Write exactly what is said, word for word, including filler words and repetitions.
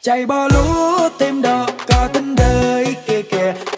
chạy bỏ lũ tìm đó có tình đời kia kìa